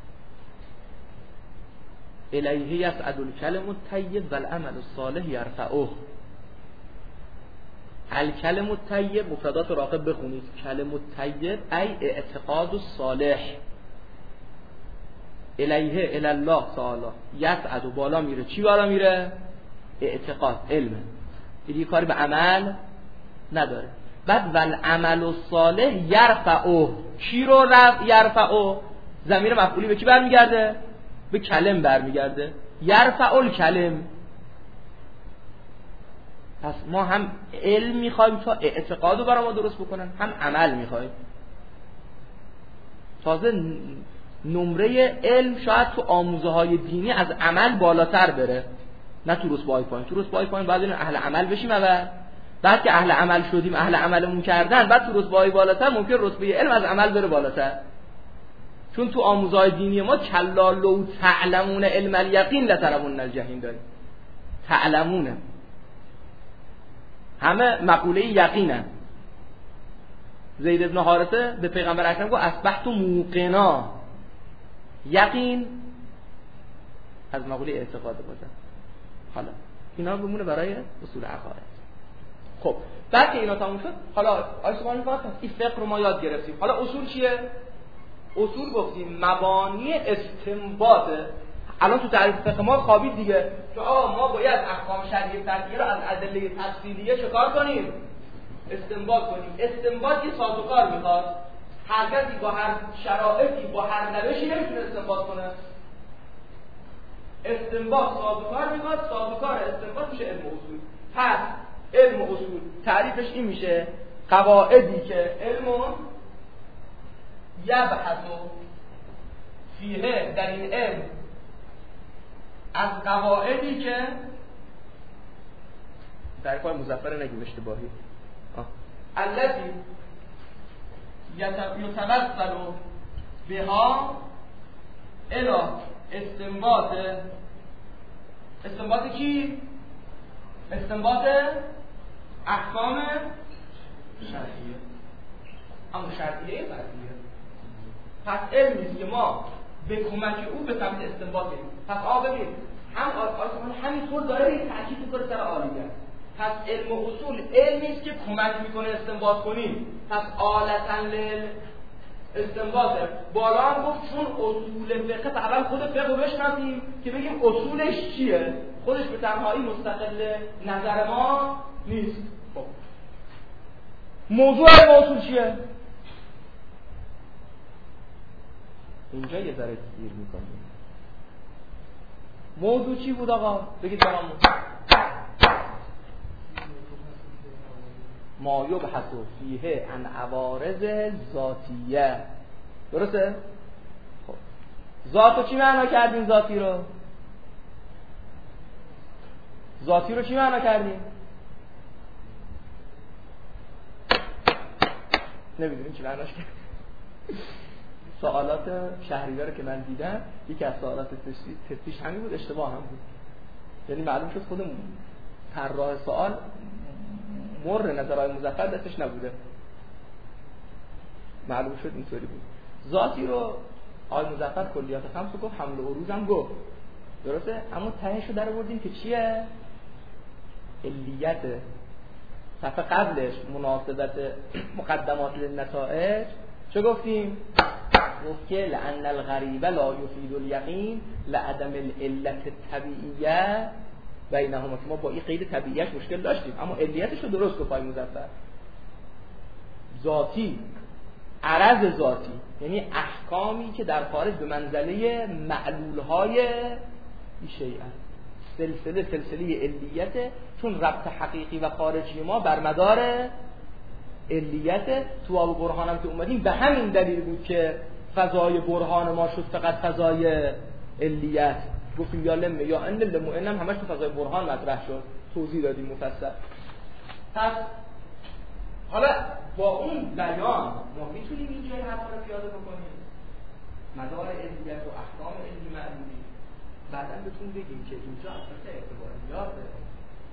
الیه یصعد الکلم الطیب والعمل الصالح یرفعه. الکلم الطیب مفردات راقب بخونید، کلم الطیب ای اعتقاد الصالح، الیه الی الله تعالی، یصعد و بالا میره. چی بالا میره؟ اعتقاد، علم، دیگه کاری به عمل نداره. بعد والعمل الصالح یرفعه. کی رو رفع یرفعه؟ ضمیر مفعولی به کی برمیگرده؟ به کلم برمیگرده. یرفع الکلم. پس ما هم علم میخوایم تا اعتقاد رو برای ما درست بکنن، هم عمل میخوایم. تازه نمره علم شاید تو آموزه های دینی از عمل بالاتر بره، نه تو رتبه‌های پایین. تو رتبه‌های پایین بعد این اهل عمل بشیم، اول بعد که اهل عمل شدیم، اهل عملمون کردن، بعد تو رتبه‌های بالاتر ممکن رتبه علم از عمل بره بالاتر. چون تو آموزه های دینی ما کلا لو تعلمون علم الیقین لترون الجحیم داریم. تعلمونه همه مقوله یقینه، زید ابن حارثه به پیغمبر اکرم گفت اصبحت موقنا، یقین از مقوله اعتقاد بوده. حالا اینا بمونه برای اصول عقاید. خب بعد که اینا تموم شد، حالا آیه سبحانه و تعالی این فقه رو ما یاد گرفتیم. حالا اصول چیه؟ اصول گفتیم مبانی استنباطه. الان تو تعریف فقه ما خوابید دیگه که آقا ما باید احکام شرعی فرعی رو از ادله تفصیلیه چکار کنیم؟ استنباط کنیم. استنباط یه سازوکار میخواد. هر کسی با هر شرایطی با هر روشی نمیتونه استنباط کنه. استنباط سازوکار میخواد. سازوکار استنباط میشه علم اصول. پس علم اصول تعریفش این میشه قواعدی که علم یبحث فیه، در این علم از قواعدی که در پای مظفر نگیم اشتباهی التي یتوسل بها الى استنباط استنباط کی؟ استنباط احکام شرعیه. اما شرعیه فرعیه. پس علمی است که ما به کمک او به سمت استنباط بریم. پس آقا ببین هم آسمان همینطور داره این تاکید میکنه سر عالیت. پس علم و اصول علمی است که کمک میکنه استنباط کنیم. پس آلتن لیل استنباطه. بالا هم گفت چون اصول فقه اول خود فقه رو بشناسیم که بگیم اصولش چیه. خودش به تنهایی مستقل نظر ما نیست. خب موضوع علم اصول چیه؟ اینجا یه ذره گیر میکنیم. موضوع چی بود آقا؟ بگید برامون. ما یبحث فیه عن عوارض ذاتیه. درسته؟ خب ذاتو چی معنا کردیم؟ ذاتی رو ذاتی رو چی معنا کردیم؟ نمیدونیم چی معناش کردیم. سوالات شهریار که من دیدم یکی از سوالات تستیش همین بود، اشتباه هم بود. یعنی معلوم شد خود طراح سوال مر نظرهای مظفر دستش نبوده. معلوم شد اینطوری بود. ذاتی رو آقای مظفر کلیات خمس رو گفت، حمل و عروض هم گفت. درسته؟ اما تهش رو در آوردیم که چیه؟ علیت. صفحه قبلش مناسبت مقدمات للنتائج چه گفتیم؟ گفت که لأن الغریب لا یفید الیقین لعدم العلت الطبیعیه بینهما، که ما با این قید طبیعیش مشکل داشتیم اما علیتش رو درست گفت آقای مظفر. ذاتی، عرض ذاتی یعنی احکامی که در خارج به منزله معلولهای این شیء است. سلسله سلسله علیت، چون ربط حقیقی و خارجی ما بر مدار علیت. تو آب برهان هم که اومدیم به همین دلیل بود که فضای برهان ما شد فقط فضای علیت. گفتیم یا لمه یا ان لمه انم همش تو فضای برهان مطرح شد، توضیح دادیم مفصل. پس حالا با اون بیان ما میتونیم اینجا حرفا رو پیاده بکنیم، مدار علیت و احکام علی معلولی. بعداً بهتون بگیم که اینجا اصلا اعتباریات داره.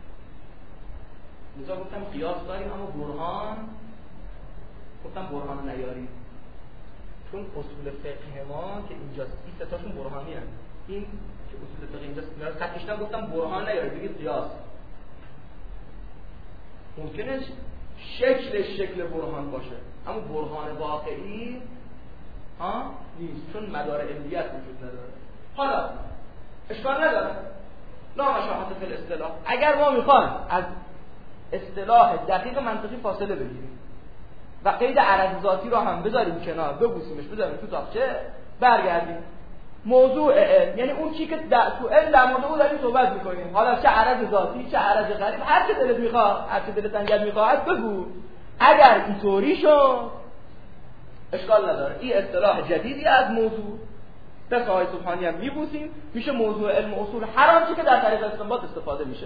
مثلا گفتم قیاس داریم اما برهان، گفتم برهان نیاریم چون اصول فقه ما که اینجاست این ستاشون برهانی هست. این که اصول فقه اینجاست میاد خطیشتم گفتم برهان نیاریم، بگید قیاس. ممکنه شکلش شکل برهان باشه اما برهان واقعی ها نیست، چون مدار علیت وجود نداره. حالا اشکال نداره، لا مشاهده فی الاصطلاح. اگر ما میخوایم از اصطلاح دقیق منطقی فاصله بگیریم و قید عرض ذاتی رو هم بذاریم کنار، ببوسیمش بذاریم تو تاقچه، برگردیم موضوع علم، یعنی اون چی که تو علم در مورد اون داریم صحبت میکنیم، حالا چه عرض ذاتی چه عرض غریب، هر چه دلت میخواد، هر چه دلت انگل میخواد بگو. اگر اینطوری شد اشکال نداره، این اصطلاح جدیدی از موضوع به آقای سبحانی هم میبوسیم، میشه موضوع علم اصول هر آنچه که در طریق استنباط استفاده میشه.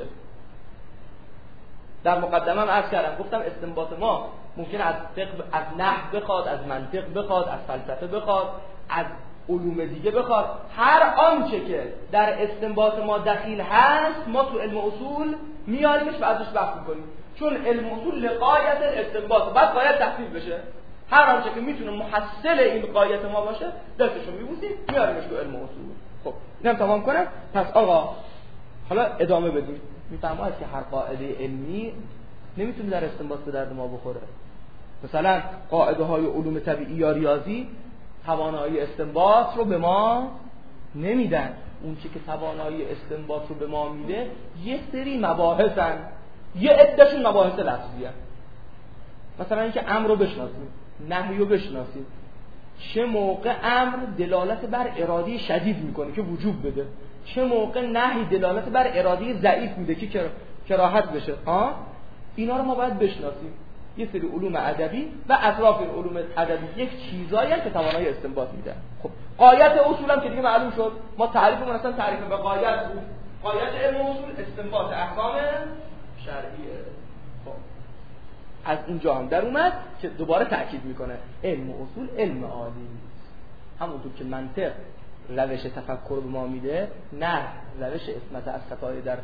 در مقدمه هم عرض کردم، گفتم استنباط ما ممکنه از فقه، از نحو بخواد، از منطق بخواد، از فلسفه بخواد، از علوم دیگه بخواد. هر آنچه که در استنباط ما دخیل هست ما تو علم اصول میاریمش و ازش بحث میکنیم، چون علم اصول لغایت استنباط بعد باید تفصیل بشه. هر آنچه که میتونه محصل این غایت ما باشه دستشو میبوسیم میاریمش تو علم اصول. خب اینم تمام کنم. پس آقا حالا ادامه بدیم. میفرماید که هر قاعده علمی نمیتونه در استنباط به درد ما بخوره. مثلا قاعده های علوم طبیعی یا ریاضی توانایی استنباط رو به ما نمیدن. اون چی که توانایی استنباط رو به ما میده یه سری مباحثن، یه عدهشون مباحث لفظی هست. مثلا اینکه امر رو بشناسیم، نهی رو بشناسیم. چه موقع امر دلالت بر اراده شدید میکنه که وجوب بده، چه موقع نهی دلالت بر اراده ضعیف میده که کراهت بشه. ها اینا رو ما باید بشناسیم. یه سری علوم ادبی و اطراف این علوم ادبی یک چیزایی که توانایی استنباط میدن. خب قایت اصول هم که دیگه معلوم شد. ما تعریفمون اصلا تعریف به قایت بود. قایت علم اصول استنباط احکام شرعیه. خب از اینجا هم در اومد که دوباره تاکید میکنه علم اصول علم عالی است. همونطور که منطق روش تفکر به ما میده، نه روش عصمت از خطای در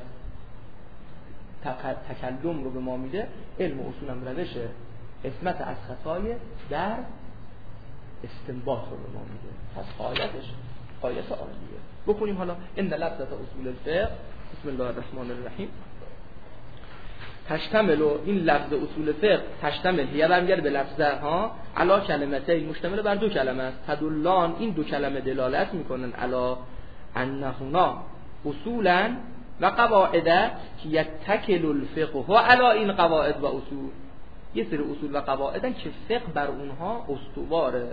تکلم رو به ما میده، علم اصول هم روش عصمت از خطای در استنباط رو به ما میده. پس قایتش قایت عالیه. بکنیم حالا ان لفظه اصول الفقه. بسم الله الرحمن الرحیم. تشتمل، این لفظ اصول فقه تشتمل هی برمیگرده به لفظه ها علا کلمته، مشتمل بر دو کلمه است. تدلان، این دو کلمه دلالت میکنن علا انهما اصولا و قواعد که یتکل الفقه و علا این قواعد و اصول. یه سری اصول و قواعدن که فقه بر اونها استواره.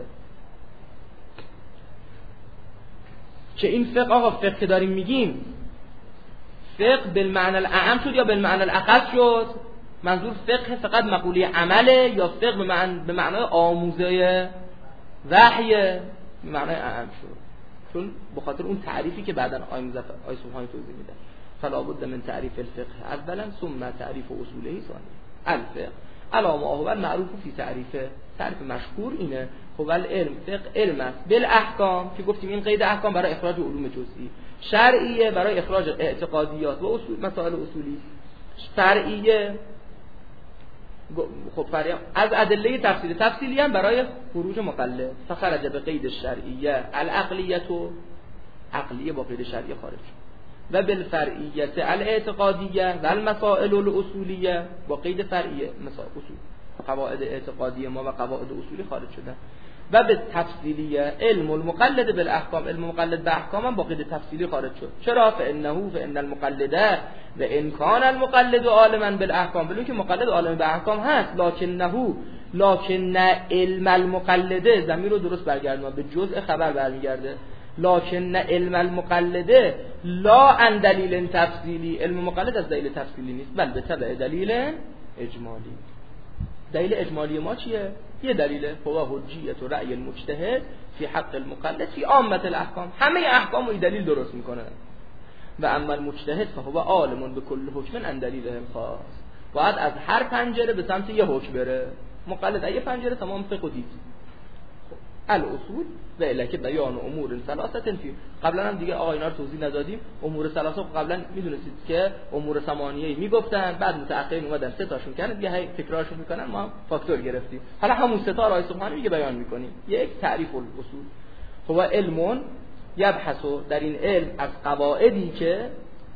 که این فقه، آقا فقه که داریم میگیم فقه بالمعنی الاعم شد یا بالمعنی الاخص شد؟ منظور فقه فقط مقوله عمله یا فقه به معنی به معنای آموزه وحی به معنای اعم شد؟ چون به خاطر اون تعریفی که بعداً آیه مظفر آیه سبحانی توضیح میده. فلا بد من تعریف الفقه اولا ثم تعریف اصوله ثانیا. الفقه علامه هو المعروف فی تعریفه، تعریف مشهور اینه. هو العلم، فقه علم است بالاحکام که گفتیم این قید احکام برای اخراج علوم جزئی، شرعیه برای اخراج اعتقادیات و اصول مسائل اصولی، فرعیه خب فرعی از ادله تفصیلی، تفصیلی هم برای خروج مقلد. فخرج به قید الشرعیه العقلیه و عقلیه با قید شرعی خارج شد. و بالفرعیه الاعتقادیه و المسائل الاصولیه با قید فرعیه مسائل اصول، قواعد اعتقادیه ما و قواعد اصولی خارج شدن. و به تفصیلیه علم المقلد بالاحکام، علم مقلد به احکام هم با قید تفصیلی خارج شد. چرا؟ فانه فان المقلده و ان کان المقلد عالما بالاحکام، بلکه مقلد عالم به احکام هست. لکنه لکن علم المقلده، ضمیر رو درست برگردون به جزء خبر برمیگرده. لکن علم المقلده لا عن دلیل تفصیلی، علم مقلد از دلیل تفصیلی نیست بل به تبع دلیل اجمالی. دلیل اجمالی ما چیه؟ یه دلیله هو حجیت و رأی المجتهد فی حق المقلد فی عامه الاحکام، همه احکام رو این دلیل درست میکنه. و اما المجتهد فهو عالم بكل حکم عن دلیله خاص، باید از هر پنجره به سمت یه حکم بره. مقلد یه پنجره تمام فقه دید. الاصول و الک بیان امور ثلاثه فی، قبلا هم دیگه آقا اینا رو توضیح ندادیم. امور ثلاثه قبلا میدونستید که امور ثمانیه میگفتن، بعد متأخرین اومدن سه تاشون کردن دیگه، هی تکرارشون میکنن، ما هم فاکتور گرفتیم. حالا همون سه تا رو آیه سبحانی میگه بیان میکنیم. یک تعریف الاصول هو علم یبحث، در این علم از قواعدی که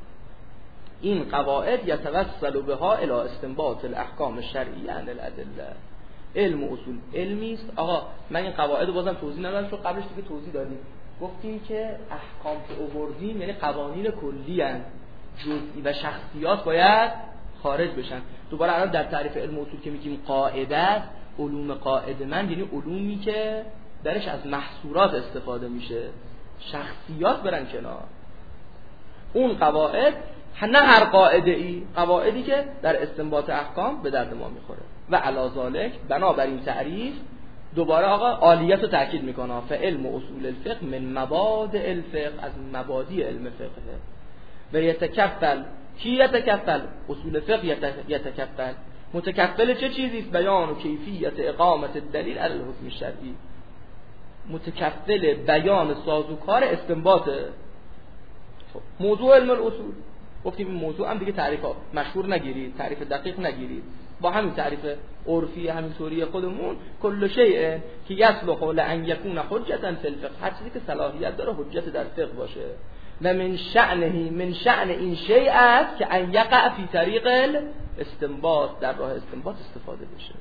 این قواعد یتوسل بها الی استنباط الاحکام الشرعیه عن الادله. علم و اصول علمی است. آقا من این قواعد بازم توضیح ندادم چون قبلش دیگه توضیح دادیم. گفتیم که احکام که آوردیم یعنی قوانین کلی ان، جزئی و شخصیات باید خارج بشن. دوباره الان در تعریف علم و اصول که میگیم قاعده، علوم قاعده من یعنی علومی که درش از محصورات استفاده میشه، شخصیات برن کنار. اون قواعد نه هر قاعده ای، قواعدی که در استنباط احکام به درد ما میخوره. و علی ذالک بنابراین تعریف دوباره آقا عالیت رو تاکید میکنه. فعلم و اصول الفقه من مبادئ الفقه، از مبادی علم فقه. و یتکفل، کی یتکفل؟ اصول فقه یتکفل. متکفل چه چیزی است؟ بیان و کیفیت اقامت الدلیل علی الحکم الشرعی. متکفل بیان سازوکار استنباط. موضوع علم الاصول گفتیم این موضوع هم دیگه تعریف ها مشهور نگیرید، تعریف دقیق نگیرید. با همین تعریف عرفی همینطوری خودمون کل شیء که یصلح لان یکون حجتا فی الفقه، هر چیزی که صلاحیت داره حجت در فقه باشه. و من شأنه من شأن این شیء است که ان یقع فی طریق الاستنباط، در راه استنباط استفاده بشه.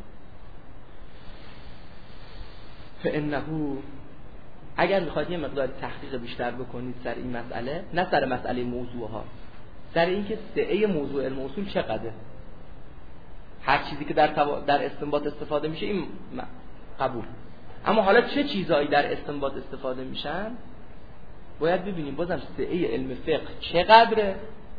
فانه اگر میخواید یه مقدار تحقیق بیشتر بکنید سر این مسئله، نه سر مسئله موضوع ها، سر اینکه سعه موضوع علم اصول چقدره، هر چیزی که در توا... در استنباط استفاده میشه این قبول، اما حالا چه چیزایی در استنباط استفاده میشن باید ببینیم بازم سعه علم فقه چقدره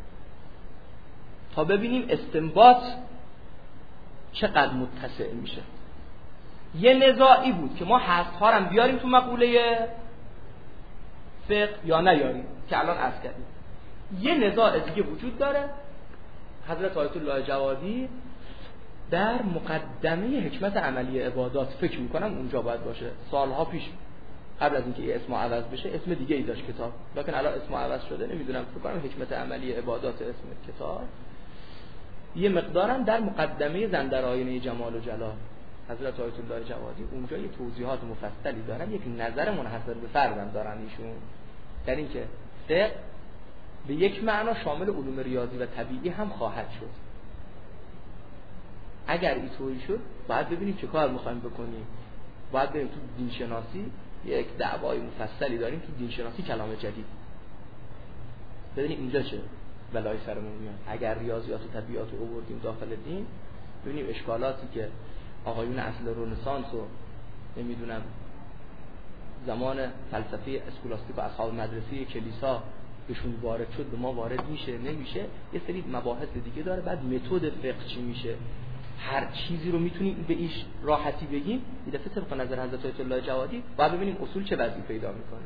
تا ببینیم استنباط چقدر متسع میشه. یه نزاعی بود که ما حذف‌ها رو بیاریم تو مقوله فقه یا نیاریم که الان عرض کردیم. یه نزاع دیگه وجود داره، حضرت آیت الله جوادی در مقدمه حکمت عملی عبادات فکر میکنم اونجا باید باشه، سالها پیش قبل از اینکه اسمو عوض بشه اسم دیگه ای داشت کتاب، لکن الان اسمو عوض شده نمیدونم، فکر کنم حکمت عملی عبادات اسم کتاب. یه مقدارم در مقدمه زندر آینه جمال و جلال حضرت آیت الله جوادی اونجا یه توضیحات مفصلی دارن، یک نظر منحصر به فردم دارن ایشون در این که فقه به یک معنا شامل علوم ریاضی و طبیعی هم خواهد شد. اگر اینطوری شد باید ببینیم چه کار می‌خوایم بکنیم. باید بریم تو دین شناسی، یک دعوای مفصلی داریم تو دین شناسی کلام جدید، ببینیم اینجا چه بلای سرمون میاد. اگر ریاضیات و طبیعات رو آوردیم داخل دین، ببینیم اشکالاتی که آقایون اصل رنسانس و نمیدونم زمان فلسفه اسکولاستیک و اصحاب مدرسه کلیسا بهشون وارد شد به ما وارد میشه نمیشه. یه سری مباحث دیگه داره. بعد متد فقه چی میشه، هر چیزی رو میتونیم به ایش راحتی بگیم. یه دفعه طبق نظر حضرت آیت الله جوادی باید ببینیم اصول چه وضعی پیدا میکنه.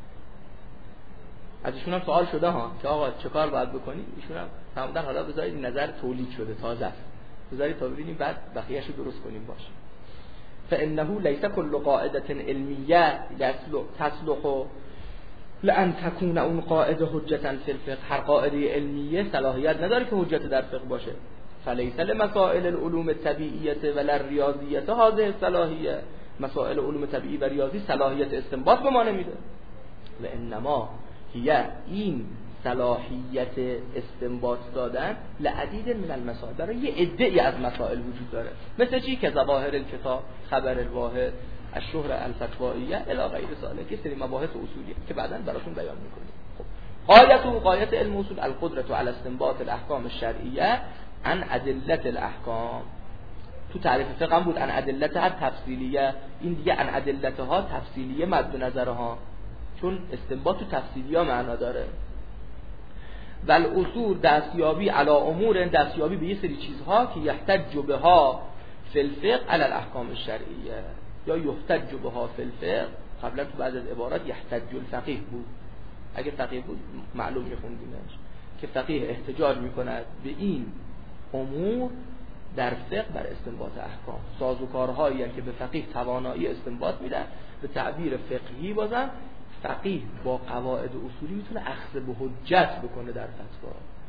از ایشون هم سوال شده ها که آقا چه کار باید بکنیم، ایشون هم فرمودن حالا بذارید نظر تولید شده تازه است، بذارید تا ببینیم بعد بقیه‌شو درست کنیم باشه. فانه ليس كل قاعده علميه تصلح لان تكون اون قاعده حجتا فی الفقه. هر قاعده علمیه صلاحیت نداره که حجت در فقه باشه. فلیس لمسائل العلوم الطبیعیه ولا الریاضیه هذه الصلاحیه. مسائل علوم طبیعی و ریاضی صلاحیت استنباط به ما نمیده. و انما هي این صلاحیت استنباط دادن لعدید من المسائل، برای یه عده‌ای از مسائل وجود داره، مثل چی که ظواهر الکتاب، خبر الواحد، الشهر الفتوائیه الی غیر ذلک، که سری مباحث اصولیه که بعداً براتون بیان می‌کنیم. خب غایت و غایت علم اصول القدرت علی استنباط الاحکام الشرعیه عن ادله الاحکام. تو تعریف فقه هم بود عن ادلتها تفصیلیه، این دیگه عن ادلتها تفصیلیه مد نظرها، چون استنباط تو تفصیلیه معنا داره. و الاصول دستیابی علی امور، دستیابی به یه سری چیزها که یحتج بها فی الفقه علی الاحکام الشرعیه، یا یحتج بها فی الفقه. قبلا تو بعض از عبارات یحتج الفقیه بود، اگه فقیه بود معلوم میخوندیمش که فقیه احتجاج میکند به این امور در فقه بر استنباط احکام. سازوکارهایی که به فقیه توانایی استنباط میدن. به تعبیر فقهی بازم فقیه با قواعد اصولی میتونه اخذ به حجت بکنه در فتوا،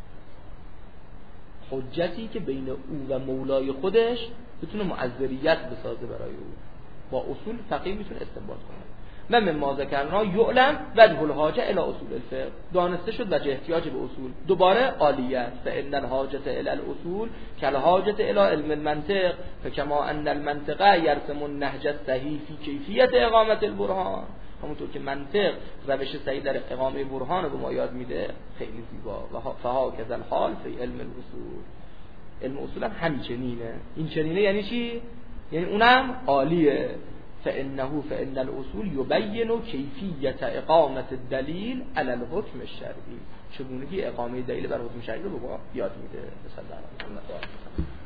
حجتی که بین او و مولای خودش بتونه معذریت بسازه برای او. با اصول فقیه میتونه استنباط کنه. من من ما ذکرنا یعلم وجه الحاجه الی اصول الفقه، دانسته شد وجه احتیاج به اصول. دوباره عالیه فان الحاجه الی الاصول کالحاجه الی علم المنطق فکما ان المنطق یرسم النهج الصحیح فی کیفیت اقامت البرهان. همونطور که منطق روش صحیح در اقامه برهان رو به ما یاد میده، خیلی زیبا. و فها کذا الحال فی علم الاصول. علم اصول هم همچنینه. این چنینه یعنی چی؟ یعنی اونم عالیه. فانه فان الاصول یبین کیفیت اقامت الدلیل علی الحکم الشرعی، چگونگی اقامه دلیل بر حکم شرعی رو به ما یاد میده. مثلا